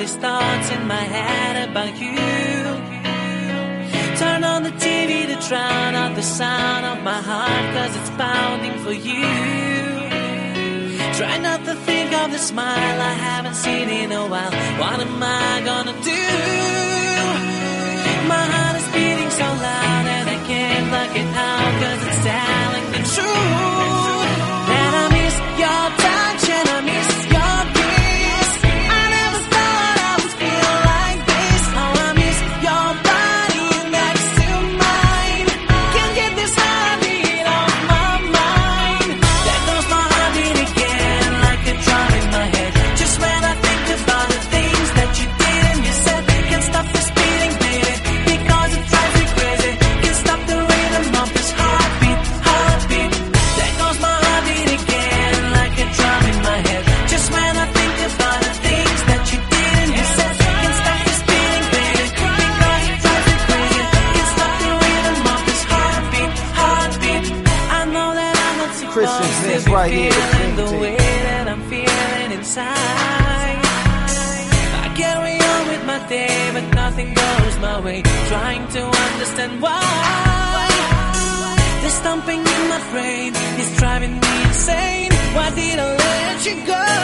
these thoughts in my head about you. Turn on the TV to drown out the sound of my heart, 'cause it's pounding for you. Try not to think of the smile I haven't seen in a while. What am I gonna do? My heart is beating so loud and I can't block it out, 'cause it's telling the truth. That I miss your touch and I miss your kiss. I never thought I would feel like this. Oh, I miss your body next to mine. Can't get this heartbeat off my mind. There goes my heartbeat again, like a drum in my head. Just when I think about the things that you did and you said, can't stop this beating, baby, because it drives me crazy. Can't stop the rhythm of this heartbeat, heartbeat. There goes my heartbeat again, like a drum in my head. Just when I think about the things that you did and you said, can't stop this beating, baby, because it drives me crazy. Can't stop the rhythm of this heartbeat, heartbeat. I know that I'm not supposed to be right here, feeling the way that I'm feeling inside. I carry on with my day, but nothing goes my way. Trying to understand why. The stomping in my brain is driving me insane. Why did I let you go?